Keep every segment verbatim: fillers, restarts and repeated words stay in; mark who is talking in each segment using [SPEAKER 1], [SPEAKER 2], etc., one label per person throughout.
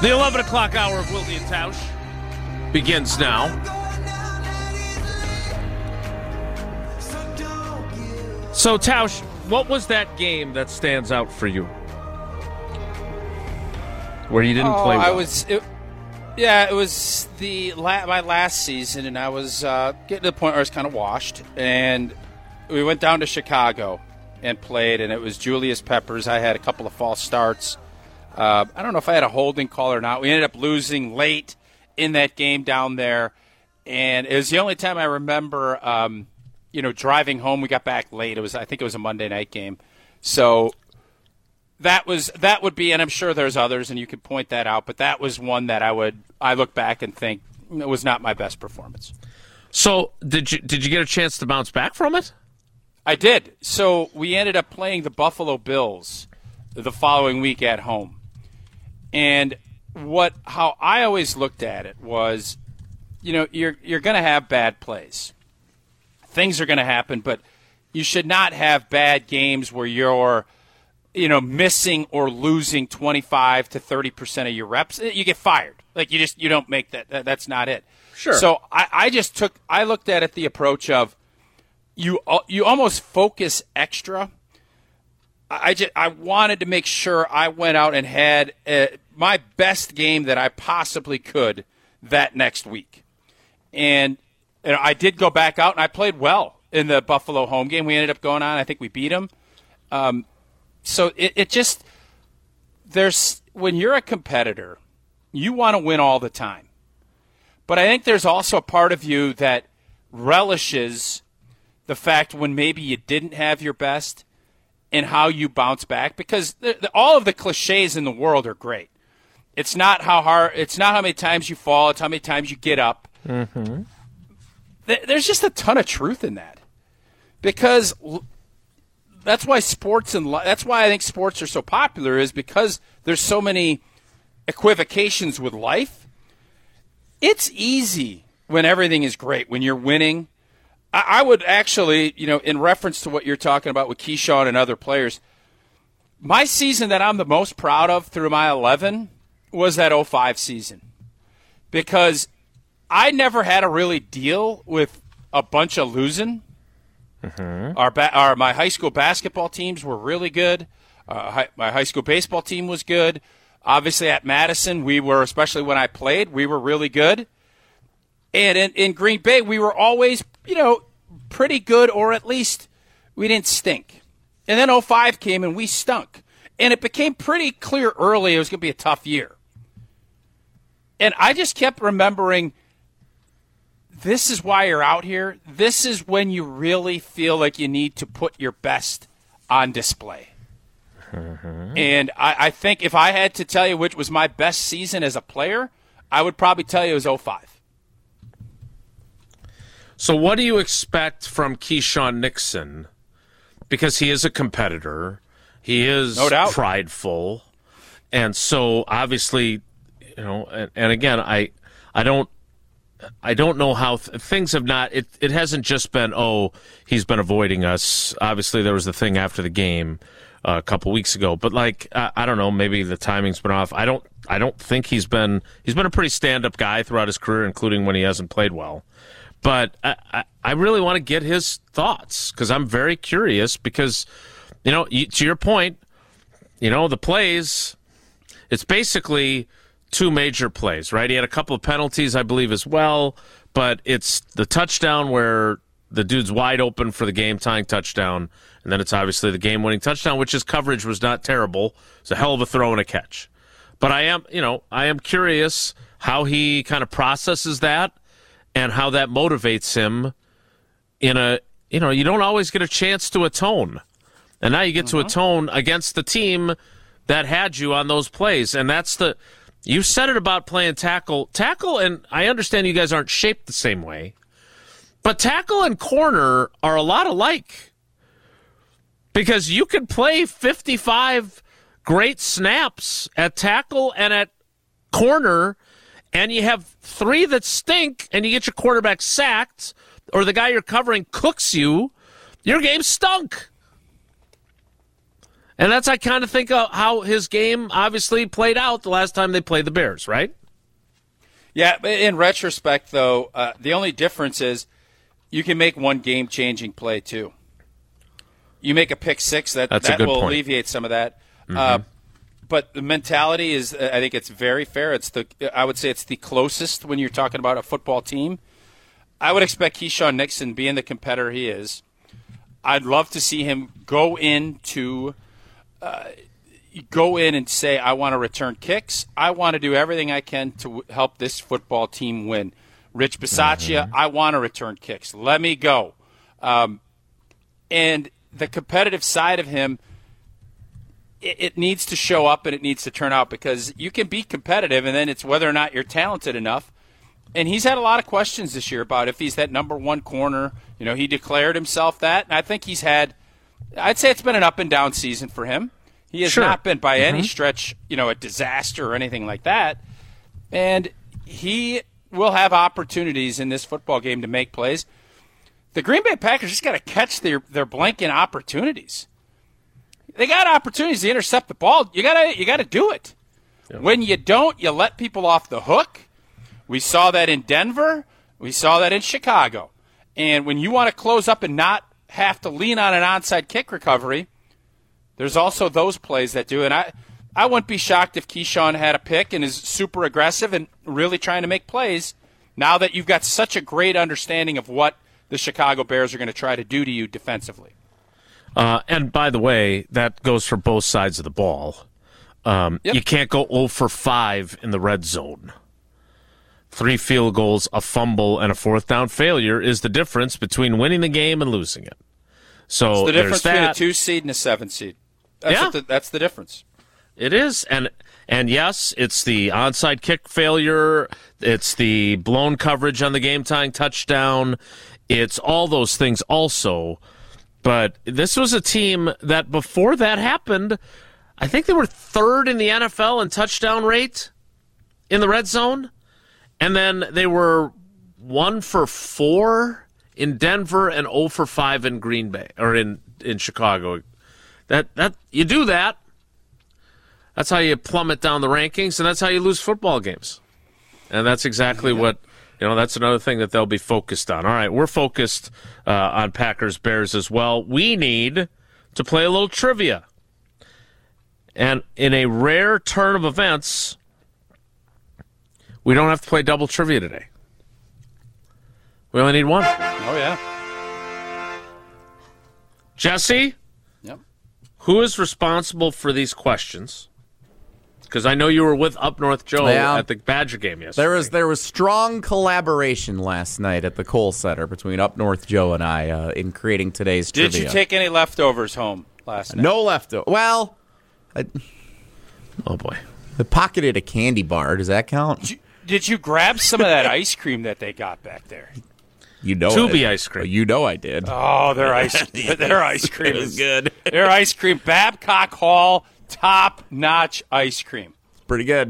[SPEAKER 1] The eleven o'clock hour of Wilde and Tausch begins now. So, Tausch, what was that game that stands out for you? Where you didn't
[SPEAKER 2] oh,
[SPEAKER 1] play well?
[SPEAKER 2] I was, it, yeah, it was the la- my last season, and I was uh, getting to the point where I was kind of washed. And we went down to Chicago and played, and it was Julius Peppers. I had a couple of false starts. Uh, I don't know if I had a holding call or not. We ended up losing late in that game down there, and it was the only time I remember um, – you know, driving home. We got back late. It was, I think it was a Monday night game. So that was, that would be, and I'm sure there's others and you could point that out, but that was one that I would, I look back and think it was not my best performance.
[SPEAKER 1] So did you, did you get a chance to bounce back from it?
[SPEAKER 2] I did. So we ended up playing the Buffalo Bills the following week at home. And what, how I always looked at it was, you know, you're, you're going to have bad plays. Things are going to happen, but you should not have bad games where you're, you know, missing or losing twenty-five to thirty percent of your reps. You get fired. Like, you just, you don't make that. that that's not it.
[SPEAKER 1] Sure.
[SPEAKER 2] So I, I just took, I looked at it the approach of you, you almost focus extra. I just, I wanted to make sure I went out and had uh, my best game that I possibly could that next week. And And I did go back out, and I played well in the Buffalo home game. We ended up going on. I think we beat them. Um, so it, it just – there's – when you're a competitor, you want to win all the time. But I think there's also a part of you that relishes the fact when maybe you didn't have your best and how you bounce back, because the, the, all of the cliches in the world are great. It's not how hard – it's not how many times you fall. It's how many times you get up.
[SPEAKER 1] Mm-hmm.
[SPEAKER 2] There's just a ton of truth in that, because that's why sports and that's why I think sports are so popular, is because there's so many equivocations with life. It's easy when everything is great, when you're winning. I, I would actually, you know, in reference to what you're talking about with Keyshawn and other players, my season that I'm the most proud of through my eleven was that oh five season, because I never had to really deal with a bunch of losing. Mm-hmm. Our, ba- our my high school basketball teams were really good. Uh, hi- my high school baseball team was good. Obviously, at Madison, we were, especially when I played, we were really good. And in, in Green Bay, we were always, you know, pretty good, or at least we didn't stink. And then oh five came, and we stunk. And it became pretty clear early it was going to be a tough year. And I just kept remembering, this is why you're out here. This is when you really feel like you need to put your best on display. Mm-hmm. And I, I think if I had to tell you which was my best season as a player, I would probably tell you it was oh five.
[SPEAKER 1] So what do you expect from Keyshawn Nixon? Because he is a competitor. He is
[SPEAKER 2] no doubt
[SPEAKER 1] prideful. And so obviously, you know, and, and again, I I don't I don't know how th- things have not, it, it hasn't just been, oh, he's been avoiding us. Obviously, there was the thing after the game uh, a couple weeks ago. But, like, I, I don't know, maybe the timing's been off. I don't I don't think he's been, he's been a pretty stand-up guy throughout his career, including when he hasn't played well. But I, I, I really want to get his thoughts, because I'm very curious, because, you know, you, to your point, you know, the plays, it's basically two major plays, right? He had a couple of penalties, I believe, as well, but it's the touchdown where the dude's wide open for the game-tying touchdown, and then it's obviously the game-winning touchdown, which his coverage was not terrible. It's a hell of a throw and a catch. But I am, you know, I am curious how he kind of processes that and how that motivates him in a, you know, you don't always get a chance to atone. And now you get mm-hmm. to atone against the team that had you on those plays, and that's the... You said it about playing tackle. Tackle, and I understand you guys aren't shaped the same way, but tackle and corner are a lot alike, because you can play fifty-five great snaps at tackle and at corner, and you have three that stink, and you get your quarterback sacked, or the guy you're covering cooks you, your game stunk. And that's, I kind of think, of how his game obviously played out the last time they played the Bears, right?
[SPEAKER 2] Yeah, in retrospect, though, uh, the only difference is you can make one game-changing play, too. You make a pick six, that,
[SPEAKER 1] that's
[SPEAKER 2] that
[SPEAKER 1] a good
[SPEAKER 2] will
[SPEAKER 1] point.
[SPEAKER 2] alleviate some of that.
[SPEAKER 1] Mm-hmm.
[SPEAKER 2] Uh, but the mentality is, I think it's very fair. It's the I would say it's the closest when you're talking about a football team. I would expect Keyshawn Nixon, being the competitor he is, I'd love to see him go into uh, go in and say, I want to return kicks. I want to do everything I can to w- help this football team win. Rich Bisaccia, mm-hmm. I want to return kicks. Let me go. Um, and the competitive side of him, it, it needs to show up and it needs to turn out, because you can be competitive and then it's whether or not you're talented enough. And he's had a lot of questions this year about if he's that number one corner. You know, he declared himself that. And I think he's had, I'd say it's been an up and down season for him. He has
[SPEAKER 1] sure.
[SPEAKER 2] not been by
[SPEAKER 1] mm-hmm.
[SPEAKER 2] any stretch, you know, a disaster or anything like that. And he will have opportunities in this football game to make plays. The Green Bay Packers just got to catch their, their blanking opportunities. They got opportunities to intercept the ball. You gotta you gotta do it. Yep. When you don't, you let people off the hook. We saw that in Denver. We saw that in Chicago. And when you want to close up and not have to lean on an onside kick recovery, there's also those plays that do. And I, I wouldn't be shocked if Keyshawn had a pick and is super aggressive and really trying to make plays now that you've got such a great understanding of what the Chicago Bears are going to try to do to you defensively.
[SPEAKER 1] Uh, and by the way, that goes for both sides of the ball. Um, yep. You can't go zero for five in the red zone. Three field goals, a fumble, and a fourth down failure is the difference between winning the game and losing it. So
[SPEAKER 2] it's the difference
[SPEAKER 1] there's
[SPEAKER 2] between
[SPEAKER 1] that.
[SPEAKER 2] a two seed and a seven seed. That's
[SPEAKER 1] yeah,
[SPEAKER 2] what the, that's the difference.
[SPEAKER 1] It is, and and yes, it's the onside kick failure. It's the blown coverage on the game-tying touchdown. It's all those things also. But this was a team that before that happened, I think they were third in the N F L in touchdown rate in the red zone. And then they were one for four in Denver and zero for five in Green Bay or in, in Chicago. That that you do that. That's how you plummet down the rankings, and that's how you lose football games. And that's exactly yeah. what you know. That's another thing that they'll be focused on. All right, we're focused uh, on Packers Bears as well. We need to play a little trivia, and in a rare turn of events, we don't have to play double trivia today. We only need one.
[SPEAKER 2] Oh, yeah.
[SPEAKER 1] Jesse?
[SPEAKER 2] Yep.
[SPEAKER 1] Who is responsible for these questions? Because I know you were with Up North Joe
[SPEAKER 3] yeah.
[SPEAKER 1] at the Badger game yesterday.
[SPEAKER 3] There was there was strong collaboration last night at the Kohl Center between Up North Joe and I uh, in creating today's
[SPEAKER 2] Did
[SPEAKER 3] trivia.
[SPEAKER 2] Did you take any leftovers home last night?
[SPEAKER 3] No leftovers. Well, I,
[SPEAKER 1] oh, boy.
[SPEAKER 3] I pocketed a candy bar. Does that count?
[SPEAKER 2] Did you, did you grab some of that ice cream that they got back there?
[SPEAKER 3] You know
[SPEAKER 1] Tubi
[SPEAKER 3] it.
[SPEAKER 1] ice cream.
[SPEAKER 3] You know I did.
[SPEAKER 2] Oh, their ice their ice cream is
[SPEAKER 3] good.
[SPEAKER 2] Their ice cream, Babcock Hall, top-notch ice cream.
[SPEAKER 3] Pretty good.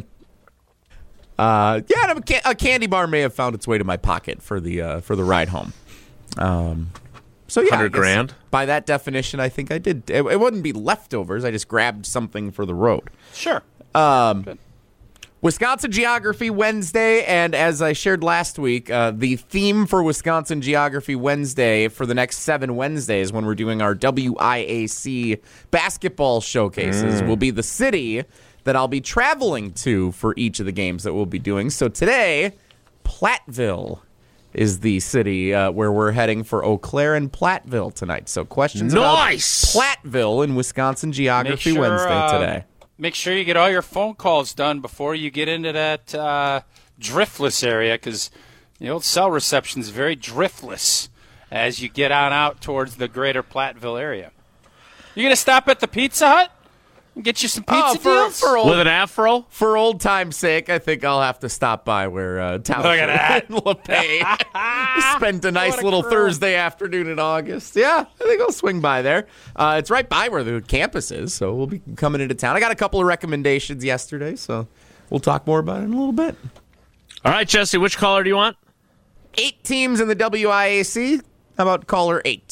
[SPEAKER 3] Uh, yeah, a, can- a candy bar may have found its way to my pocket for the uh, for the ride home. Um, so yeah,
[SPEAKER 1] hundred grand.
[SPEAKER 3] By that definition, I think I did. It, it wouldn't be leftovers. I just grabbed something for the road.
[SPEAKER 2] Sure.
[SPEAKER 3] Um,
[SPEAKER 2] good.
[SPEAKER 3] Wisconsin Geography Wednesday, and as I shared last week, uh, the theme for Wisconsin Geography Wednesday for the next seven Wednesdays when we're doing our W I A C basketball showcases mm. will be the city that I'll be traveling to for each of the games that we'll be doing. So today, Platteville is the city uh, where we're heading for Eau Claire and Platteville tonight. So questions
[SPEAKER 1] nice.
[SPEAKER 3] about Platteville in Wisconsin Geography
[SPEAKER 2] sure,
[SPEAKER 3] Wednesday
[SPEAKER 2] uh,
[SPEAKER 3] today.
[SPEAKER 2] Make sure you get all your phone calls done before you get into that uh, driftless area, because the old cell reception is very driftless as you get on out towards the greater Platteville area. You going to stop at the Pizza Hut and get you some pizza
[SPEAKER 3] oh, for,
[SPEAKER 2] deals?
[SPEAKER 3] For old,
[SPEAKER 1] with an afro?
[SPEAKER 3] For old time's sake, I think I'll have to stop by where uh, Township and LePay spent a nice a little crew. Thursday afternoon in August. Yeah, I think I'll swing by there. Uh, it's right by where the campus is, so we'll be coming into town. I got a couple of recommendations yesterday, so we'll talk more about it in a little bit.
[SPEAKER 1] All right, Jesse, which caller do you want?
[SPEAKER 3] Eight teams in the W I A C. How about caller eight?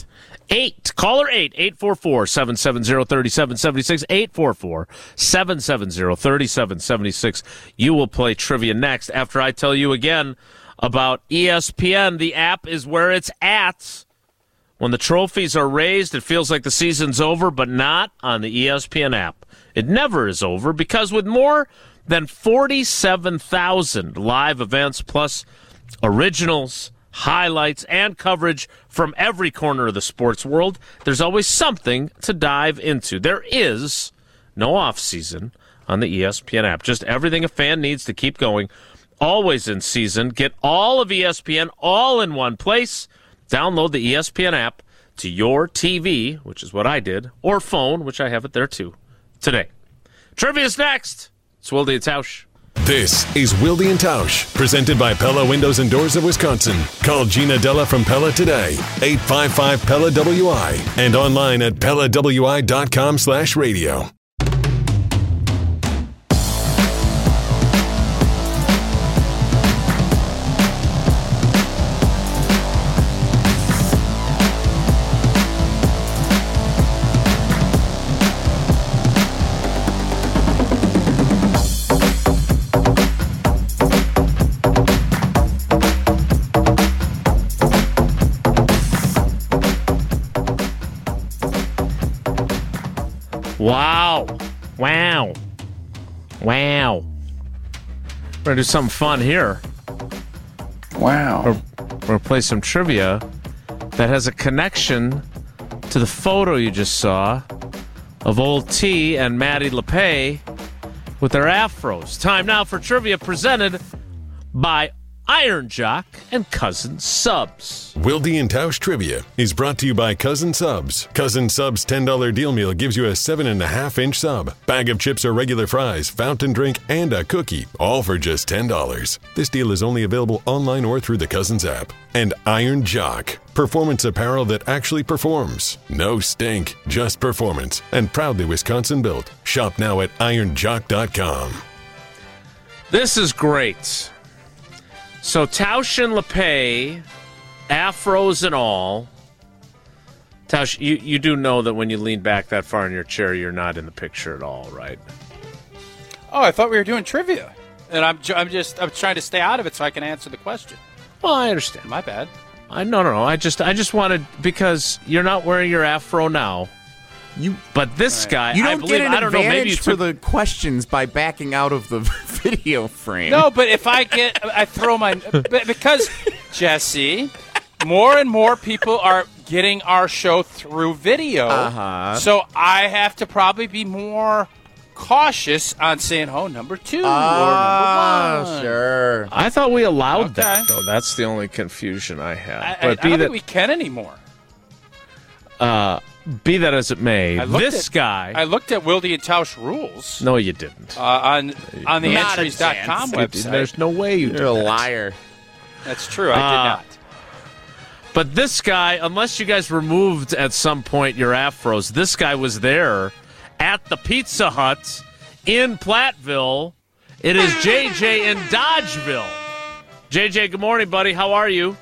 [SPEAKER 1] Eight. Caller eight. eight four four, seven seven zero, three seven seven six. eight four four, seven seven zero, three seven seven six. You will play trivia next after I tell you again about E S P N. The app is where it's at. When the trophies are raised, it feels like the season's over, but not on the E S P N app. It never is over because with more than forty-seven thousand live events plus originals, highlights, and coverage from every corner of the sports world, there's always something to dive into. There is no off-season on the E S P N app. Just everything a fan needs to keep going, always in season. Get all of E S P N all in one place. Download the E S P N app to your T V, which is what I did, or phone, which I have it there too, today. Trivia's next. It's Wilde and Tausch.
[SPEAKER 4] This is Wilde and Tausch, presented by Pella Windows and Doors of Wisconsin. Call Gina Della from Pella today, eight five five Pella W I, and online at pella w i dot com slash radio.
[SPEAKER 1] Wow. Wow. Wow. We're going to do something fun here.
[SPEAKER 2] Wow.
[SPEAKER 1] We're, we're going to play some trivia that has a connection to the photo you just saw of Old T and Maddie LePay with their afros. Time now for trivia presented by Iron Jock and Cousin Subs.
[SPEAKER 4] Wilde and Tausch Trivia is brought to you by Cousin Subs. Cousin Subs ten dollar deal meal gives you a seven and a half inch sub, bag of chips or regular fries, fountain drink, and a cookie, all for just ten dollars. This deal is only available online or through the Cousins app. And Iron Jock, performance apparel that actually performs. No stink, just performance, and proudly Wisconsin built. Shop now at iron jock dot com.
[SPEAKER 1] This is great. So Tausch and LePay, afros and all. Tausch, you, you do know that when you lean back that far in your chair, you're not in the picture at all, right?
[SPEAKER 2] Oh, I thought we were doing trivia, and I'm ju- I'm just I'm trying to stay out of it so I can answer the question.
[SPEAKER 1] Well, I understand.
[SPEAKER 2] My bad.
[SPEAKER 1] I no no no. I just I just wanted because you're not wearing your afro now.
[SPEAKER 3] You,
[SPEAKER 1] but this
[SPEAKER 2] Right.
[SPEAKER 1] guy,
[SPEAKER 3] you don't
[SPEAKER 1] I believe,
[SPEAKER 3] get an
[SPEAKER 1] I don't know, maybe you
[SPEAKER 3] advantage for
[SPEAKER 1] took,
[SPEAKER 3] the questions by backing out of the video frame.
[SPEAKER 2] No, but if I get, I throw my because Jesse, more and more people are getting our show through video.
[SPEAKER 3] Uh-huh.
[SPEAKER 2] So I have to probably be more cautious on saying, "Oh, number two
[SPEAKER 3] Ah,
[SPEAKER 2] or number one."
[SPEAKER 3] sure.
[SPEAKER 1] I thought we allowed
[SPEAKER 2] Okay.
[SPEAKER 1] that. Though that's the only confusion I had.
[SPEAKER 2] I, I,
[SPEAKER 1] but
[SPEAKER 2] I
[SPEAKER 1] be
[SPEAKER 2] don't
[SPEAKER 1] that
[SPEAKER 2] think we can anymore.
[SPEAKER 1] uh, be that as it may,
[SPEAKER 2] I looked
[SPEAKER 1] this
[SPEAKER 2] at-
[SPEAKER 1] guy.
[SPEAKER 2] I looked at Wilde and Tausch rules
[SPEAKER 1] no, you didn't.
[SPEAKER 2] uh, on on the
[SPEAKER 3] Not a
[SPEAKER 2] entries dot com
[SPEAKER 3] chance.
[SPEAKER 2] website.
[SPEAKER 1] There's no way you did.
[SPEAKER 3] You're a
[SPEAKER 1] that.
[SPEAKER 3] liar.
[SPEAKER 2] That's true. I
[SPEAKER 1] Uh,
[SPEAKER 2] did not.
[SPEAKER 1] But this guy, unless you guys removed at some point your afros, this guy was there at the Pizza Hut in Platteville. It is J J in Dodgeville. J J, good morning, buddy. How are you?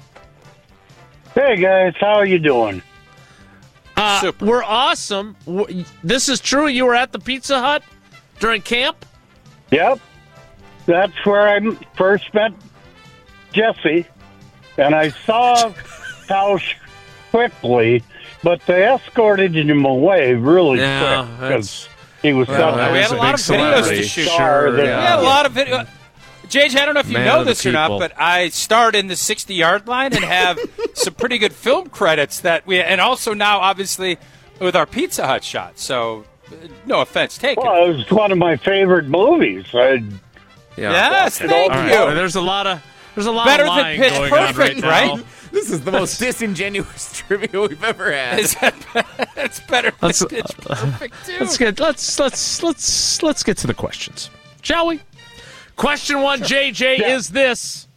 [SPEAKER 5] Hey guys, how are you doing?
[SPEAKER 1] Uh,
[SPEAKER 2] Super.
[SPEAKER 1] We're awesome. W- This is true. You were at the Pizza Hut during camp?
[SPEAKER 5] Yep, that's where I m- first met Jesse, and I saw Tausch quickly, but they escorted him away really
[SPEAKER 1] Yeah,
[SPEAKER 5] quick
[SPEAKER 1] that's-
[SPEAKER 5] because he was
[SPEAKER 1] Well,
[SPEAKER 5] such
[SPEAKER 1] that
[SPEAKER 2] we
[SPEAKER 5] a
[SPEAKER 2] had a
[SPEAKER 1] was
[SPEAKER 2] lot
[SPEAKER 1] big
[SPEAKER 2] of videos
[SPEAKER 1] celebrity.
[SPEAKER 2] to shoot.
[SPEAKER 5] Sure,
[SPEAKER 1] Sure,
[SPEAKER 5] yeah.
[SPEAKER 2] We had a
[SPEAKER 1] yeah.
[SPEAKER 2] lot of video. J J, I don't know if you
[SPEAKER 1] Man
[SPEAKER 2] know
[SPEAKER 1] of the
[SPEAKER 2] this or not,
[SPEAKER 1] people.
[SPEAKER 2] but I starred in the sixty-yard line and have some pretty good film credits that we, and also now obviously with our Pizza Hut shot. So, uh, no offense taken.
[SPEAKER 5] Well, it was one of my favorite movies. I,
[SPEAKER 2] yes,
[SPEAKER 5] it
[SPEAKER 2] thank
[SPEAKER 5] all
[SPEAKER 1] All right.
[SPEAKER 2] you.
[SPEAKER 1] Well, there's a lot of there's a lot
[SPEAKER 2] Better
[SPEAKER 1] of
[SPEAKER 2] than
[SPEAKER 1] lying
[SPEAKER 2] Pitch
[SPEAKER 1] going
[SPEAKER 2] Perfect,
[SPEAKER 1] on right, now.
[SPEAKER 2] right?
[SPEAKER 3] This is the most disingenuous trivia we've ever had.
[SPEAKER 2] Is that, that's better than
[SPEAKER 1] Let's-
[SPEAKER 2] Pitch Perfect too.
[SPEAKER 1] Let's get let's let's let's let's get to the questions, shall we? Question one, J J,
[SPEAKER 5] Yeah.
[SPEAKER 1] is this: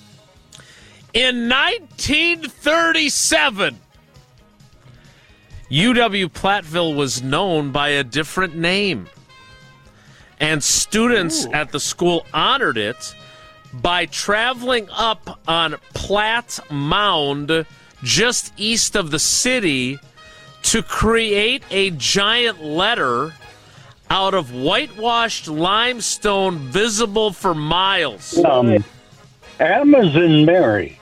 [SPEAKER 1] in nineteen thirty-seven, U W Platteville was known by a different name, and students
[SPEAKER 2] Ooh.
[SPEAKER 1] at the school honored it by traveling up on Platt Mound just east of the city to create a giant letter out of whitewashed limestone visible for miles?
[SPEAKER 5] Um, Amazon Mary.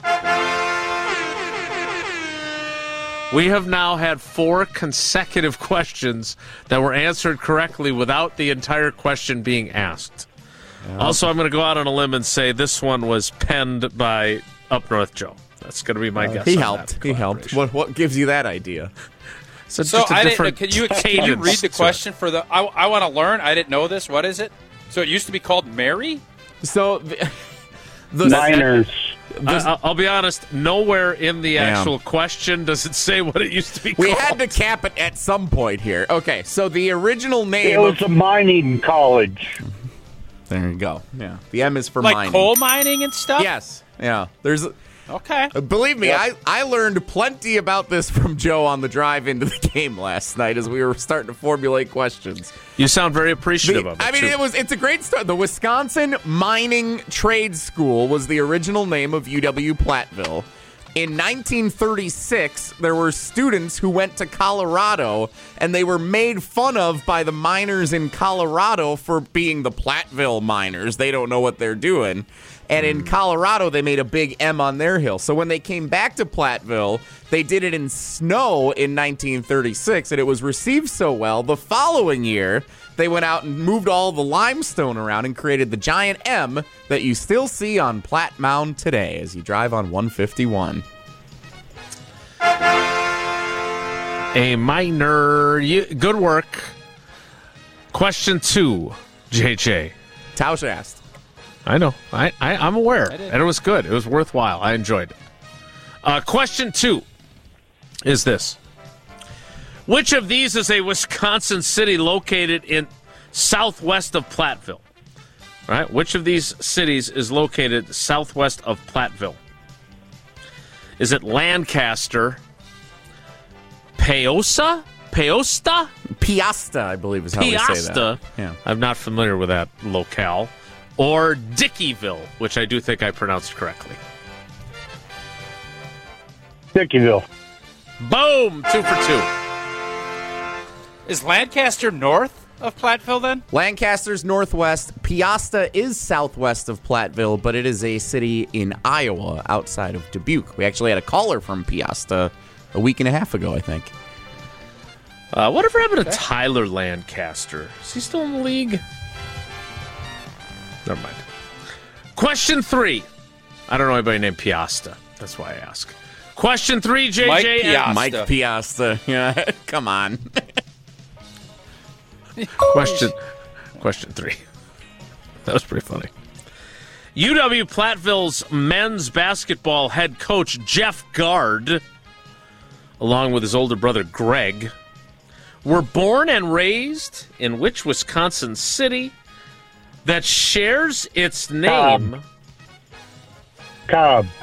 [SPEAKER 1] We have now had four consecutive questions that were answered correctly without the entire question being asked. Yeah. Also, I'm going to go out on a limb and say this one was penned by Up North Joe. That's going to be my uh, guess.
[SPEAKER 3] He
[SPEAKER 1] on
[SPEAKER 3] helped.
[SPEAKER 1] That
[SPEAKER 3] he helped. What, what gives you that idea?
[SPEAKER 1] So,
[SPEAKER 2] so
[SPEAKER 1] just a
[SPEAKER 2] I
[SPEAKER 1] different
[SPEAKER 2] didn't. Can you, can you read the question
[SPEAKER 1] it.
[SPEAKER 2] for the? I, I want to learn. I didn't know this. What is it? So it used to be called Mary.
[SPEAKER 3] So the, the
[SPEAKER 5] miners.
[SPEAKER 1] I, I'll be honest. Nowhere in the actual Damn. question does it say what it used to be
[SPEAKER 3] we
[SPEAKER 1] called.
[SPEAKER 3] We had to cap it at some point here. Okay, so the original name.
[SPEAKER 5] It was of, a mining college.
[SPEAKER 3] There you go. Yeah, the M is for
[SPEAKER 2] like
[SPEAKER 3] mining.
[SPEAKER 2] coal mining and stuff.
[SPEAKER 3] Yes. Yeah. There's.
[SPEAKER 2] Okay.
[SPEAKER 3] Uh, believe me,
[SPEAKER 2] yep.
[SPEAKER 3] I, I learned plenty about this from Joe on the drive into the game last night as we were starting to formulate questions.
[SPEAKER 1] You sound very appreciative
[SPEAKER 3] the,
[SPEAKER 1] of it.
[SPEAKER 3] I mean,
[SPEAKER 1] too.
[SPEAKER 3] it was it's a great start. The Wisconsin Mining Trade School was the original name of U W Platteville. In nineteen thirty-six, there were students who went to Colorado, and they were made fun of by the miners in Colorado for being the Platteville miners. They don't know what they're doing. And in Colorado, they made a big M on their hill. So when they came back to Platteville, they did it in snow in nineteen thirty-six, and it was received so well. The following year, they went out and moved all the limestone around and created the giant M that you still see on Platte Mound today as you drive on one fifty-one.
[SPEAKER 1] A minor. You, good work. Question two, J J.
[SPEAKER 3] Tausch asked.
[SPEAKER 1] I know. I, I, I'm aware. And it was good. It was worthwhile. I enjoyed it. Uh, question two is this. Which of these is a Wisconsin city located in southwest of Platteville? Right? Which of these cities is located southwest of Platteville? Is it Lancaster, Paosta? Paosta?
[SPEAKER 3] Piasta, I believe is how
[SPEAKER 1] Piasta.
[SPEAKER 3] we say that. Yeah.
[SPEAKER 1] I'm not familiar with that locale. Or Dickeyville, which I do think I pronounced correctly.
[SPEAKER 5] Dickeyville.
[SPEAKER 1] Boom! Two for two.
[SPEAKER 2] Is Lancaster north of Platteville then?
[SPEAKER 3] Lancaster's northwest. Piasta is southwest of Platteville, but it is a city in Iowa outside of Dubuque. We actually had a caller from Piasta a week and a half ago, I think.
[SPEAKER 1] Uh, whatever happened to okay. Tyler Lancaster? Is he still in the league? Never mind. Question three. I don't know anybody named Piasta. That's why I ask. Question three, J J.
[SPEAKER 2] Mike Piasta.
[SPEAKER 3] Mike Piasta. Yeah, come on.
[SPEAKER 1] question, question three. That was pretty funny. U W Platteville's men's basketball head coach Jeff Gard, along with his older brother Greg, were born and raised in which Wisconsin city that shares its name?
[SPEAKER 5] Cobb.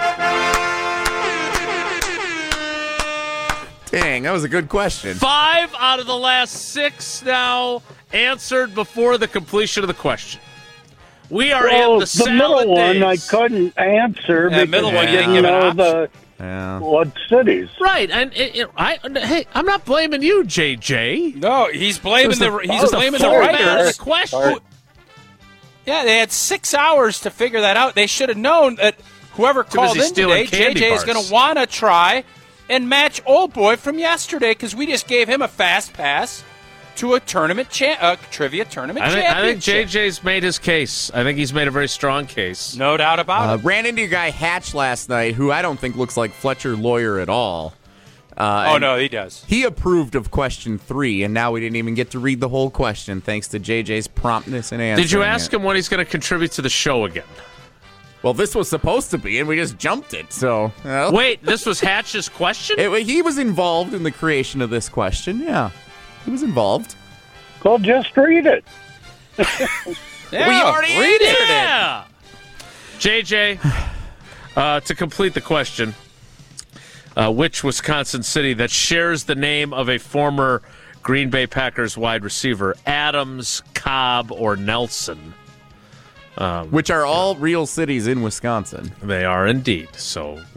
[SPEAKER 3] Dang, that was a good question.
[SPEAKER 1] Five out of the last six now answered before the completion of the question. We are
[SPEAKER 5] well,
[SPEAKER 1] in the,
[SPEAKER 5] the
[SPEAKER 1] salad
[SPEAKER 5] middle
[SPEAKER 1] days.
[SPEAKER 5] one I couldn't answer
[SPEAKER 2] yeah,
[SPEAKER 5] because
[SPEAKER 2] middle
[SPEAKER 5] I
[SPEAKER 2] one you
[SPEAKER 5] didn't
[SPEAKER 2] didn't
[SPEAKER 5] know
[SPEAKER 2] give
[SPEAKER 5] the
[SPEAKER 3] yeah.
[SPEAKER 5] what cities.
[SPEAKER 1] Right, and it, it, I, hey, I'm not blaming you, J J.
[SPEAKER 2] No, he's blaming the,
[SPEAKER 1] the
[SPEAKER 2] he's blaming the writers.
[SPEAKER 1] The question.
[SPEAKER 2] Yeah, they had six hours to figure that out. They should have known that whoever called in today, J J, is going to want to try and match Old Boy from yesterday because we just gave him a fast pass to a tournament cha- uh, trivia tournament
[SPEAKER 1] I think,
[SPEAKER 2] championship.
[SPEAKER 1] I think J J's made his case. I think he's made a very strong case.
[SPEAKER 2] No doubt about
[SPEAKER 3] uh,
[SPEAKER 2] it.
[SPEAKER 3] Ran into your guy Hatch last night, who I don't think looks like Fletcher Lawyer at all. Uh,
[SPEAKER 2] oh, no, he does.
[SPEAKER 3] He approved of question three, and now we didn't even get to read the whole question thanks to J J's promptness in answering
[SPEAKER 1] Did you ask
[SPEAKER 3] it.
[SPEAKER 1] him when he's going to contribute to the show again?
[SPEAKER 3] Well, this was supposed to be, and we just jumped it, so... Well.
[SPEAKER 1] Wait, this was Hatch's question?
[SPEAKER 3] It, he was involved in the creation of this question, yeah. He was involved.
[SPEAKER 5] Well, just read it.
[SPEAKER 2] Yeah,
[SPEAKER 3] well, you already
[SPEAKER 2] read
[SPEAKER 3] answered
[SPEAKER 2] it.
[SPEAKER 1] Yeah. J J, uh, to complete the question, uh, which Wisconsin city that shares the name of a former Green Bay Packers wide receiver, Adams, Cobb, or Nelson? Um,
[SPEAKER 3] Which are all real cities in Wisconsin.
[SPEAKER 1] They are indeed. So, wh-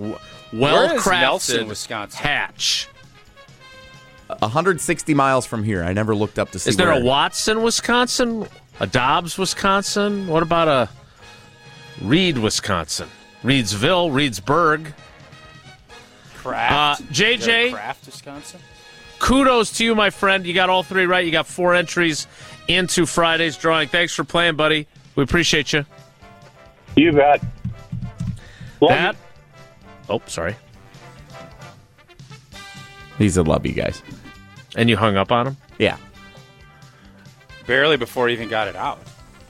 [SPEAKER 1] well-crafted
[SPEAKER 2] Where is Nelson, Wisconsin?
[SPEAKER 1] hatch.
[SPEAKER 3] one hundred sixty miles from here. I never looked up to see.
[SPEAKER 1] Is there
[SPEAKER 3] where.
[SPEAKER 1] a Watson, Wisconsin? A Dobbs, Wisconsin? What about a Reed, Wisconsin? Reedsville, Reedsburg.
[SPEAKER 2] Kraft.
[SPEAKER 1] Uh, J J?
[SPEAKER 2] Kraft, Wisconsin.
[SPEAKER 1] Kudos to you, my friend. You got all three right. You got four entries into Friday's drawing. Thanks for playing, buddy. We appreciate you.
[SPEAKER 5] You bet. Love
[SPEAKER 1] That. Oh, sorry.
[SPEAKER 3] He said, "Love you guys."
[SPEAKER 1] And you hung up on him?
[SPEAKER 3] Yeah.
[SPEAKER 2] Barely before he even got it out.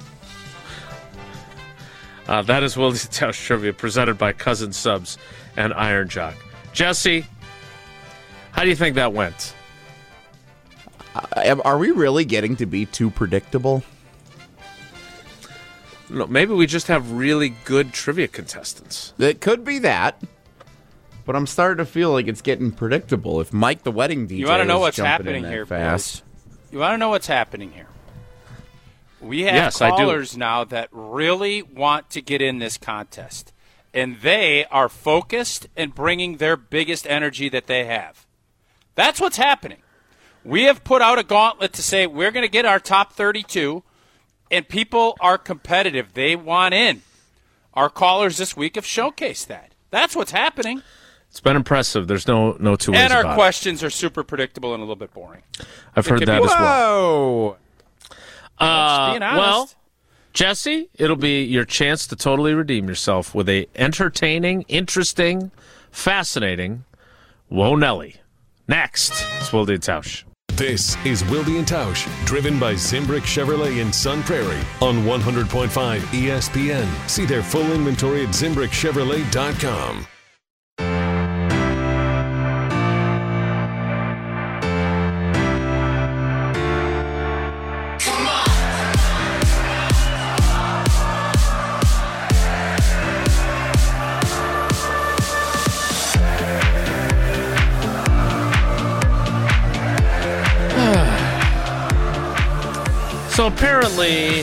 [SPEAKER 1] Uh, that is Willie Tausch Trivia presented by Cousin Subs and Iron Jock. Jesse, how do you think that went?
[SPEAKER 3] Uh, are we really getting to be too predictable?
[SPEAKER 1] No, maybe we just have really good trivia contestants.
[SPEAKER 3] It could be that. But I'm starting to feel like it's getting predictable. If Mike, the wedding D J,
[SPEAKER 2] You want to know
[SPEAKER 3] is
[SPEAKER 2] what's
[SPEAKER 3] jumping
[SPEAKER 2] happening
[SPEAKER 3] in that
[SPEAKER 2] here,
[SPEAKER 3] fast.
[SPEAKER 2] boys? You want to know what's happening here? We have
[SPEAKER 1] Yes, I do.
[SPEAKER 2] callers now that really want to get in this contest. And they are focused and bringing their biggest energy that they have. That's what's happening. We have put out a gauntlet to say we're going to get our top thirty-two, and people are competitive. They want in. Our callers this week have showcased that. That's what's happening.
[SPEAKER 1] It's been impressive. There's no no two ways
[SPEAKER 2] And our
[SPEAKER 1] about
[SPEAKER 2] questions are super predictable and a little bit boring.
[SPEAKER 1] it. I've heard
[SPEAKER 2] could
[SPEAKER 1] that
[SPEAKER 2] be-
[SPEAKER 1] as well.
[SPEAKER 3] Whoa!
[SPEAKER 1] Uh,
[SPEAKER 2] being honest.
[SPEAKER 1] well, Jesse, it'll be your chance to totally redeem yourself with a entertaining, interesting, fascinating Whoa Nelly. Next, it's Wilde and Tausch.
[SPEAKER 4] This is Wilde and Tausch, driven by Zimbrick Chevrolet in Sun Prairie on one hundred point five E S P N. See their full inventory at zimbrick chevrolet dot com.
[SPEAKER 1] So apparently,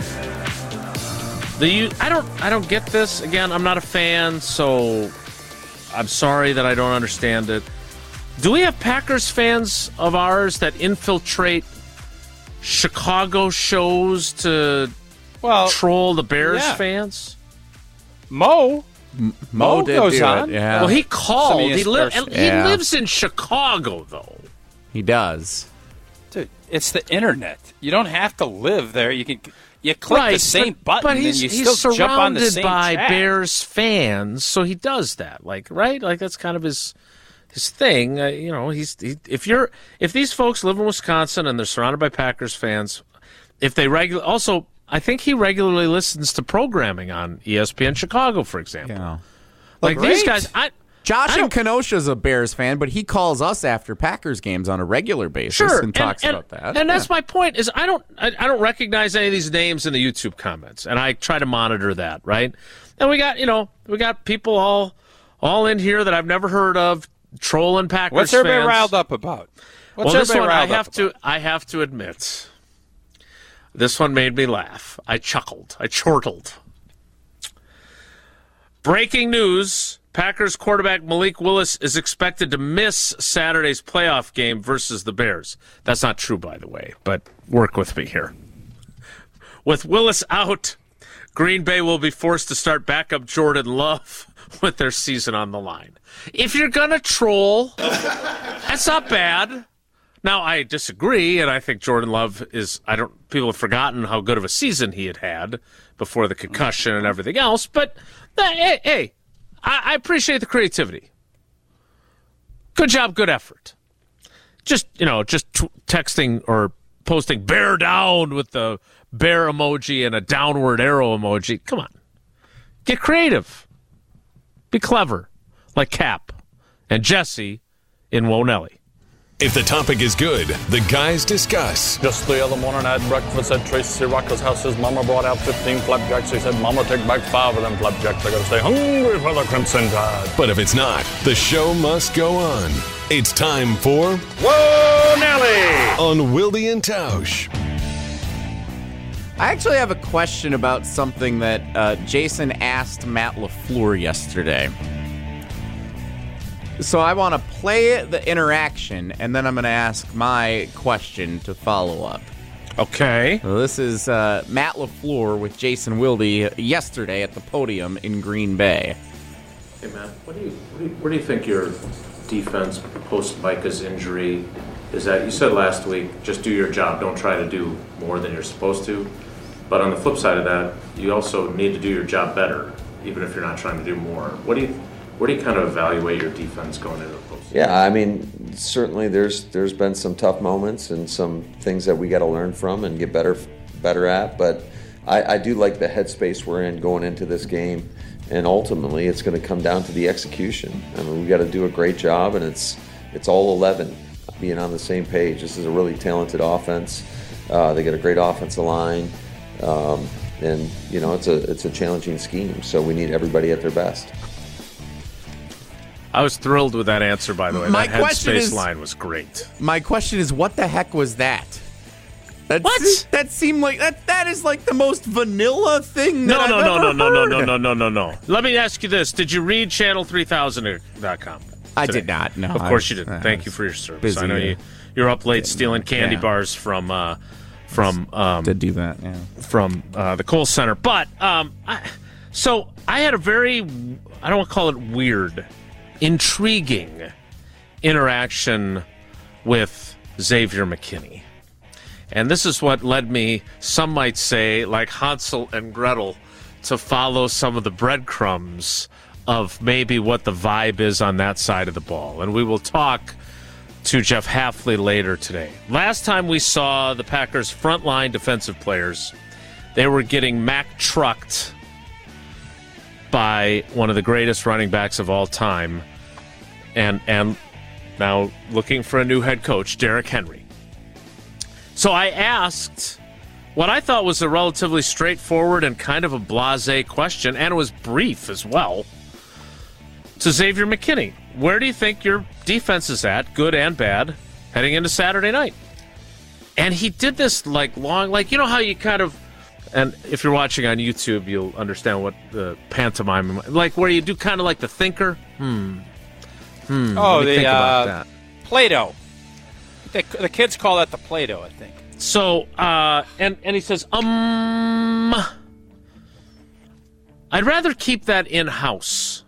[SPEAKER 1] the U- I don't I don't get this. Again, I'm not a fan, so I'm sorry that I don't understand it. Do we have Packers fans of ours that infiltrate Chicago shows to
[SPEAKER 2] Well,
[SPEAKER 1] troll the Bears
[SPEAKER 2] yeah.
[SPEAKER 1] fans?
[SPEAKER 2] Mo.
[SPEAKER 3] Mo,
[SPEAKER 2] Mo
[SPEAKER 3] did
[SPEAKER 2] goes
[SPEAKER 3] do
[SPEAKER 2] on.
[SPEAKER 3] it. Yeah,
[SPEAKER 1] Well, he called.
[SPEAKER 2] Some of
[SPEAKER 1] He,
[SPEAKER 2] his
[SPEAKER 1] li-
[SPEAKER 2] first-
[SPEAKER 1] he
[SPEAKER 3] Yeah.
[SPEAKER 1] lives in Chicago, though.
[SPEAKER 3] he does.
[SPEAKER 2] Dude, it's the internet. You don't have to live there. You can you click the same
[SPEAKER 1] but,
[SPEAKER 2] button
[SPEAKER 1] but he's,
[SPEAKER 2] and you
[SPEAKER 1] he's
[SPEAKER 2] still jump on the
[SPEAKER 1] surrounded
[SPEAKER 2] same
[SPEAKER 1] by
[SPEAKER 2] chat.
[SPEAKER 1] Bears fans, so he does that. Like, right? Like that's kind of his his thing. Uh, you know, he's he, if you're if these folks live in Wisconsin and they're surrounded by Packers fans, if they regular also, I think he regularly listens to programming on E S P N Chicago, for example.
[SPEAKER 3] Yeah.
[SPEAKER 1] Like
[SPEAKER 3] Well,
[SPEAKER 1] these
[SPEAKER 3] great.
[SPEAKER 1] guys, I.
[SPEAKER 3] Josh
[SPEAKER 1] I
[SPEAKER 3] in
[SPEAKER 1] don't-
[SPEAKER 3] Kenosha's a Bears fan, but he calls us after Packers games on a regular basis
[SPEAKER 1] Sure,
[SPEAKER 3] and talks
[SPEAKER 1] and,
[SPEAKER 3] about that.
[SPEAKER 1] And that's
[SPEAKER 3] Yeah.
[SPEAKER 1] my point. Is I don't I, I don't recognize any of these names in the YouTube comments, and I try to monitor that, right? And we got you know we got people all all in here that I've never heard of trolling Packers.
[SPEAKER 2] What's everybody
[SPEAKER 1] fans.
[SPEAKER 2] riled up about? What's
[SPEAKER 1] Well, this
[SPEAKER 2] everybody
[SPEAKER 1] one I
[SPEAKER 2] riled
[SPEAKER 1] have
[SPEAKER 2] up
[SPEAKER 1] to
[SPEAKER 2] about?
[SPEAKER 1] I have to admit, this one made me laugh. I chuckled. I chortled. Breaking news. Packers quarterback Malik Willis is expected to miss Saturday's playoff game versus the Bears. That's not true, by the way, but work with me here. With Willis out, Green Bay will be forced to start backup Jordan Love with their season on the line. If you're going to troll, that's not bad. Now, I disagree, and I think Jordan Love is, I don't, people have forgotten how good of a season he had had before the concussion and everything else, but uh, hey, hey I, I appreciate the creativity. Good job, good effort. Just, you know, just t- texting or posting bear down with the bear emoji and a downward arrow emoji. Come on. Get creative. Be clever. Like Cap and Jesse in Whoa Nelly.
[SPEAKER 4] If the topic is good, the guys discuss.
[SPEAKER 6] Just the other morning I had breakfast at Tracy Rocker's house. His mama brought out fifteen flapjacks. He said, Mama, take back five of them flapjacks. I gotta stay hungry for the Crimson Tide.
[SPEAKER 4] But if it's not, the show must go on. It's time for
[SPEAKER 6] Whoa, Nelly!
[SPEAKER 4] On Wilde and Tausch.
[SPEAKER 3] I actually have a question about something that uh, Jason asked Matt LaFleur yesterday. So I want to play the interaction, and then I'm going to ask my question to follow up.
[SPEAKER 1] Okay.
[SPEAKER 3] So this is uh, Matt LaFleur with Jason Wilde yesterday at the podium in Green Bay.
[SPEAKER 1] Hey, Matt, what do you, what do you, where do you think your defense post Micah's injury is that? You said last week, just do your job. Don't try to do more than you're supposed to. But on the flip side of that, you also need to do your job better, even if you're not trying to do more. What do you, where do you kind of evaluate your defense going into the postseason?
[SPEAKER 7] Yeah, I mean, certainly there's there's been some tough moments and some things that we got to learn from and get better better at. But I, I do like the headspace we're in going into this game, and ultimately it's going to come down to the execution. I mean, we got to do a great job, and it's it's all eleven being on the same page. This is a really talented offense. Uh, they got a great offensive line, um, and you know it's a it's a challenging scheme. So we need everybody at their best.
[SPEAKER 1] I was thrilled with that answer, by the way.
[SPEAKER 3] My
[SPEAKER 1] that
[SPEAKER 3] question
[SPEAKER 1] headspace
[SPEAKER 3] is-
[SPEAKER 1] line was great.
[SPEAKER 3] My question is, what the heck was that? That's,
[SPEAKER 1] What?
[SPEAKER 3] That seemed like that. That is like the most vanilla thing.
[SPEAKER 1] No,
[SPEAKER 3] that
[SPEAKER 1] no,
[SPEAKER 3] I've
[SPEAKER 1] no,
[SPEAKER 3] ever
[SPEAKER 1] no, no, no,
[SPEAKER 3] heard.
[SPEAKER 1] no, no, no, no, no. Let me ask you this. Did you read channel three thousand dot com?
[SPEAKER 3] I
[SPEAKER 1] today?
[SPEAKER 3] did not. No,
[SPEAKER 1] Of
[SPEAKER 3] I
[SPEAKER 1] course
[SPEAKER 3] was-
[SPEAKER 1] you didn't.
[SPEAKER 3] I
[SPEAKER 1] Thank
[SPEAKER 3] was
[SPEAKER 1] you for your service.
[SPEAKER 3] busy,
[SPEAKER 1] I know
[SPEAKER 3] uh,
[SPEAKER 1] you, you're up late stealing candy
[SPEAKER 3] yeah.
[SPEAKER 1] bars from uh, from um,
[SPEAKER 3] Did do that? Yeah.
[SPEAKER 1] from uh, the Kohl Center. But um, I, so I had a very, I don't want to call it weird, intriguing interaction with Xavier McKinney. And this is what led me, some might say, like Hansel and Gretel, to follow some of the breadcrumbs of maybe what the vibe is on that side of the ball. And we will talk to Jeff Hafley later today. Last time we saw the Packers' frontline defensive players, they were getting Mack trucked by one of the greatest running backs of all time, and and now looking for a new head coach, Derrick Henry. So I asked what I thought was a relatively straightforward and kind of a blasé question, and it was brief as well, to Xavier McKinney. Where do you think your defense is at, good and bad, heading into Saturday night? And he did this like long, like, you know how you kind of, and if you're watching on YouTube, you'll understand what the pantomime, like where you do kind of like the thinker. Hmm. Hmm.
[SPEAKER 2] Oh,
[SPEAKER 1] Let me
[SPEAKER 2] the
[SPEAKER 1] think about
[SPEAKER 2] uh,
[SPEAKER 1] that.
[SPEAKER 2] Play-Doh. The, the kids call that the Play-Doh, I think.
[SPEAKER 1] So, uh, and, and he says, um, I'd rather keep that in-house.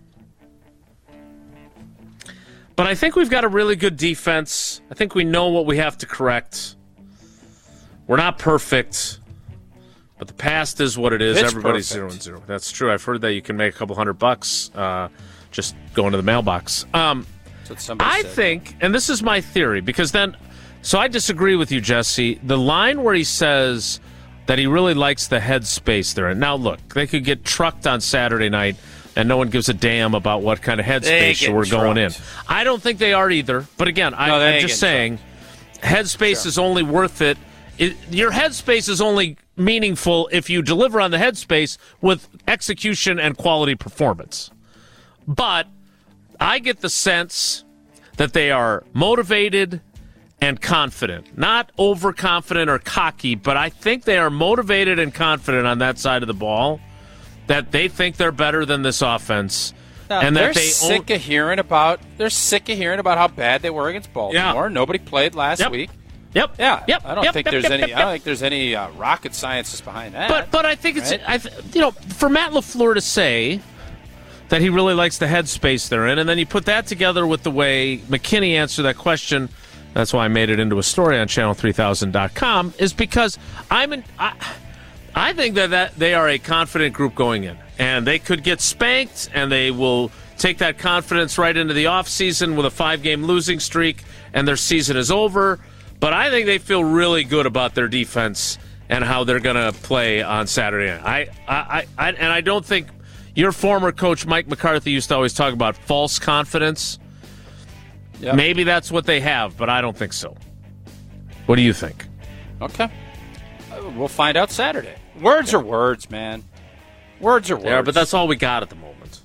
[SPEAKER 1] But I think we've got a really good defense. I think we know what we have to correct. We're not perfect, but the past is what it is.
[SPEAKER 2] It's
[SPEAKER 1] Everybody's
[SPEAKER 2] perfect.
[SPEAKER 1] zero and zero. That's true. I've heard that you can make a couple hundred bucks uh, just going to the mailbox. Um,
[SPEAKER 2] That's what somebody
[SPEAKER 1] I
[SPEAKER 2] said.
[SPEAKER 1] think, and this is my theory, because then, so I disagree with you, Jesse. The line where he says that he really likes the headspace they're in. Now, look, they could get trucked on Saturday night, and no one gives a damn about what kind of
[SPEAKER 2] They
[SPEAKER 1] headspace
[SPEAKER 2] get
[SPEAKER 1] we're going in.
[SPEAKER 2] trucked.
[SPEAKER 1] I don't think they are either. But again, I,
[SPEAKER 2] No, they
[SPEAKER 1] I'm
[SPEAKER 2] ain't
[SPEAKER 1] just
[SPEAKER 2] getting
[SPEAKER 1] saying, headspace is only worth it. it. Your headspace is only meaningful if you deliver on the headspace with execution and quality performance. But I get the sense that they are motivated and confident. Not overconfident or cocky, but I think they are motivated and confident on that side of the ball, that they think they're better than this offense.
[SPEAKER 2] Now,
[SPEAKER 1] and
[SPEAKER 2] they're
[SPEAKER 1] that they
[SPEAKER 2] sick
[SPEAKER 1] own-
[SPEAKER 2] of hearing about they're sick of hearing about how bad they were against Baltimore. Nobody played last
[SPEAKER 1] Yep.
[SPEAKER 2] week.
[SPEAKER 1] Yep.
[SPEAKER 2] Yeah,
[SPEAKER 1] Yep.
[SPEAKER 2] I don't
[SPEAKER 1] Yep.
[SPEAKER 2] think
[SPEAKER 1] Yep.
[SPEAKER 2] there's
[SPEAKER 1] Yep.
[SPEAKER 2] any.
[SPEAKER 1] Yep.
[SPEAKER 2] I don't think there's any uh, rocket sciences behind that.
[SPEAKER 1] But but I think it's
[SPEAKER 2] Right?
[SPEAKER 1] I th- you know, for Matt LaFleur to say that he really likes the headspace they're in, and then you put that together with the way McKinney answered that question. That's why I made it into a story on channel three thousand dot com, is because I'm in, I, I think that, that they are a confident group going in, and they could get spanked, and they will take that confidence right into the offseason with a five-game losing streak, and their season is over. But I think they feel really good about their defense and how they're going to play on Saturday night. I, I, I, and I don't think your former coach Mike McCarthy used to always talk about false confidence.
[SPEAKER 2] Yep.
[SPEAKER 1] Maybe that's what they have, but I don't think so. What do you think?
[SPEAKER 2] Okay, Uh, we'll find out Saturday. Words are words, man. Words are words.
[SPEAKER 1] Yeah, but that's all we got at the moment.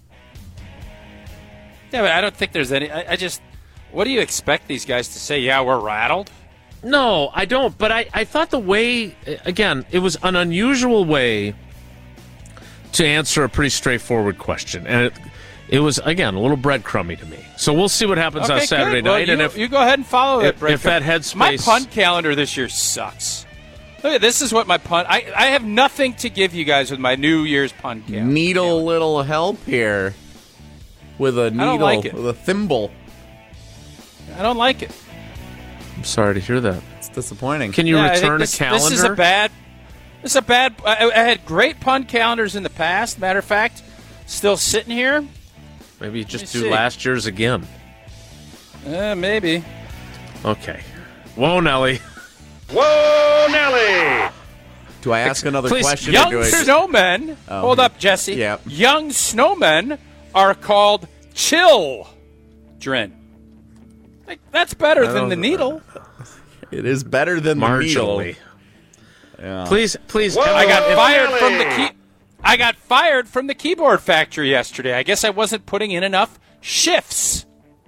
[SPEAKER 2] Yeah, but I don't think there's any. I, I just. What do you expect these guys to say? Yeah, we're rattled.
[SPEAKER 1] No, I don't. But I, I thought the way, again, it was an unusual way to answer a pretty straightforward question. And it, it was, again, a little breadcrumby to me. So we'll see what happens
[SPEAKER 2] Okay,
[SPEAKER 1] on Saturday
[SPEAKER 2] good. Well,
[SPEAKER 1] night.
[SPEAKER 2] you,
[SPEAKER 1] and if
[SPEAKER 2] you go ahead and follow
[SPEAKER 1] if,
[SPEAKER 2] it,
[SPEAKER 1] if that headspace,
[SPEAKER 2] my punt calendar this year sucks. Look at this is what my punt. I, I have nothing to give you guys with my New Year's punt calendar.
[SPEAKER 3] Need a little help here with a needle,
[SPEAKER 2] like it.
[SPEAKER 3] with a thimble.
[SPEAKER 2] I don't like it.
[SPEAKER 1] I'm sorry to hear that.
[SPEAKER 3] It's disappointing.
[SPEAKER 1] Can you
[SPEAKER 2] Yeah, I think
[SPEAKER 1] return
[SPEAKER 2] this,
[SPEAKER 1] a calendar?
[SPEAKER 2] This is a bad. This is a bad. I, I had great punt calendars in the past. Matter of fact, still sitting here.
[SPEAKER 1] Maybe you just
[SPEAKER 2] Let
[SPEAKER 1] do
[SPEAKER 2] me see.
[SPEAKER 1] last year's again.
[SPEAKER 2] Uh, maybe.
[SPEAKER 1] Okay. Whoa, Nelly.
[SPEAKER 6] Whoa, Nelly!
[SPEAKER 3] Do I ask another
[SPEAKER 1] Please,
[SPEAKER 3] question?
[SPEAKER 2] Young
[SPEAKER 3] or do I just-
[SPEAKER 2] snowmen.
[SPEAKER 3] Oh,
[SPEAKER 2] hold
[SPEAKER 3] okay.
[SPEAKER 2] up, Jesse.
[SPEAKER 3] Yeah.
[SPEAKER 2] Young snowmen are called children. Like, that's better than the needle.
[SPEAKER 3] It is better than the needle.
[SPEAKER 1] Marginally. Please, please.
[SPEAKER 6] Whoa,
[SPEAKER 2] I got
[SPEAKER 6] Nelly!
[SPEAKER 2] fired from the key. I got fired from the keyboard factory yesterday. I guess I wasn't putting in enough shifts.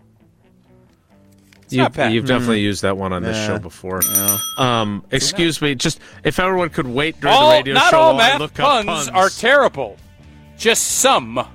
[SPEAKER 2] It's
[SPEAKER 1] You,
[SPEAKER 2] not bad.
[SPEAKER 1] you've definitely used that one on this
[SPEAKER 3] Yeah.
[SPEAKER 1] show before. Um, excuse me, just if everyone could wait during
[SPEAKER 2] all,
[SPEAKER 1] the radio
[SPEAKER 2] not
[SPEAKER 1] show
[SPEAKER 2] all
[SPEAKER 1] while I
[SPEAKER 2] math
[SPEAKER 1] look
[SPEAKER 2] puns,
[SPEAKER 1] up puns
[SPEAKER 2] are terrible. Just some.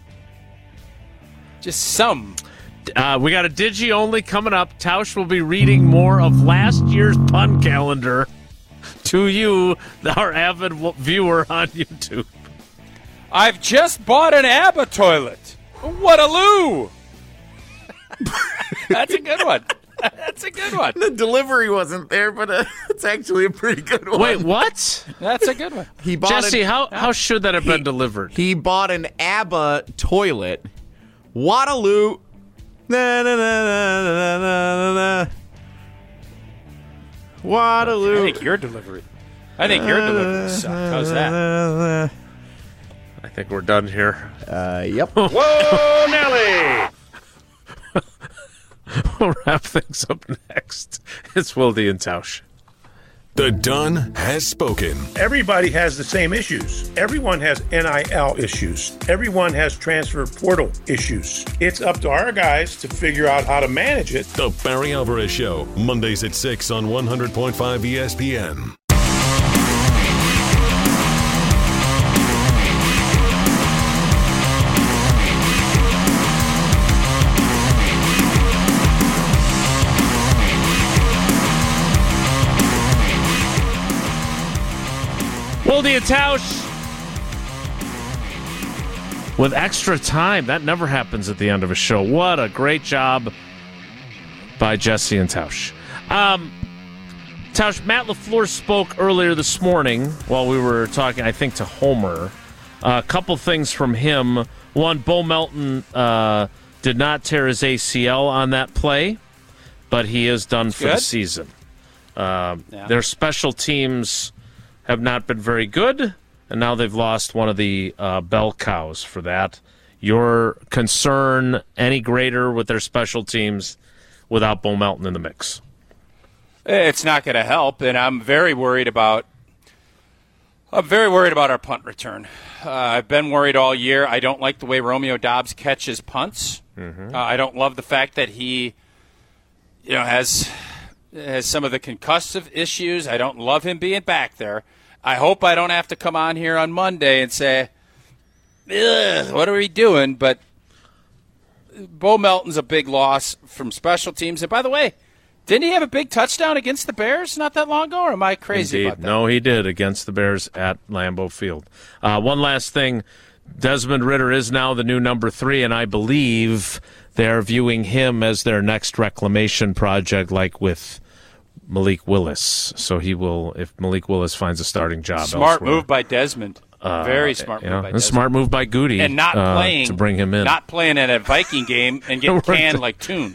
[SPEAKER 2] Just some.
[SPEAKER 1] uh, we got a Digi only coming up. Tausch will be reading more of last year's pun calendar to you, our avid w- viewer on YouTube.
[SPEAKER 2] I've just bought an ABBA toilet. What a loo! That's a good one. That's a good one.
[SPEAKER 3] The delivery wasn't there, but uh, it's actually a pretty good one.
[SPEAKER 1] Wait, what?
[SPEAKER 2] That's a good one.
[SPEAKER 3] he bought
[SPEAKER 1] Jesse,
[SPEAKER 3] an,
[SPEAKER 1] how, how should that have been delivered?
[SPEAKER 3] he bought an ABBA toilet. Waterloo. Na na na na na na na.
[SPEAKER 2] I
[SPEAKER 3] Waterloo.
[SPEAKER 2] think your delivery. I think your delivery sucked. How's that?
[SPEAKER 1] I think we're done here.
[SPEAKER 3] Uh, yep.
[SPEAKER 6] Whoa, Nelly!
[SPEAKER 1] We'll wrap things up next. It's Wilde and Tausch.
[SPEAKER 4] The Don has spoken.
[SPEAKER 8] Everybody has the same issues. Everyone has N I L issues. Everyone has transfer portal issues. It's up to our guys to figure out how to manage it.
[SPEAKER 4] The Barry Alvarez Show, Mondays at six on one hundred point five E S P N.
[SPEAKER 1] Wilde and Tausch with extra time. That never happens at the end of a show. What a great job by Jesse and Tausch. Um, Tausch, Matt LaFleur spoke earlier this morning while we were talking, I think, to Homer. A couple things from him. One, Bo Melton uh, did not tear his A C L on that play, but he is done for
[SPEAKER 2] Good.
[SPEAKER 1] the season. Uh,
[SPEAKER 2] Yeah.
[SPEAKER 1] Their special teams have not been very good, and now they've lost one of the uh, bell cows for that. Your concern any greater with their special teams without Bo Melton in the mix?
[SPEAKER 2] It's not going to help, and I'm very worried about. I'm very worried about our punt return. Uh, I've been worried all year. I don't like the way Romeo Doubs catches punts. Uh, I don't love the fact that he, you know, has has some of the concussive issues. I don't love him being back there. I hope I don't have to come on here on Monday and say, ugh, what are we doing? But Bo Melton's a big loss from special teams. And by the way, didn't he have a big touchdown against the Bears not that long ago, or am I crazy
[SPEAKER 1] Indeed.
[SPEAKER 2] about that?
[SPEAKER 1] No, he did against the Bears at Lambeau Field. Uh, one last thing. Desmond Ridder is now the new number three, and I believe they're viewing him as their next reclamation project, like with Malik Willis. So he will, if Malik Willis finds a starting job
[SPEAKER 2] Smart
[SPEAKER 1] elsewhere.
[SPEAKER 2] move by Desmond.
[SPEAKER 1] Uh,
[SPEAKER 2] Very smart
[SPEAKER 1] yeah,
[SPEAKER 2] move by
[SPEAKER 1] a
[SPEAKER 2] Desmond.
[SPEAKER 1] smart move by Goody
[SPEAKER 2] and not
[SPEAKER 1] uh,
[SPEAKER 2] playing
[SPEAKER 1] to bring him in.
[SPEAKER 2] Not playing in a Viking game and getting canned like Toon.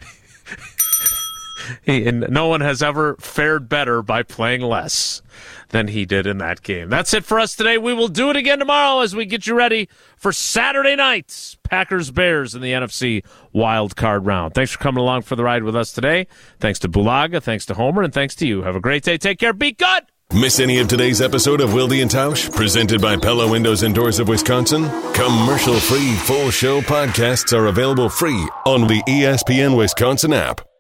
[SPEAKER 1] He, and no one has ever fared better by playing less than he did in that game. That's it for us today. We will do it again tomorrow as we get you ready for Saturday night's Packers-Bears in the N F C Wild Card Round. Thanks for coming along for the ride with us today. Thanks to Bulaga, thanks to Homer, and thanks to you. Have a great day. Take care. Be good.
[SPEAKER 4] Miss any of today's episode of Wilde and Tausch, presented by Pella Windows and Doors of Wisconsin? Commercial-free full show podcasts are available free on the E S P N Wisconsin app.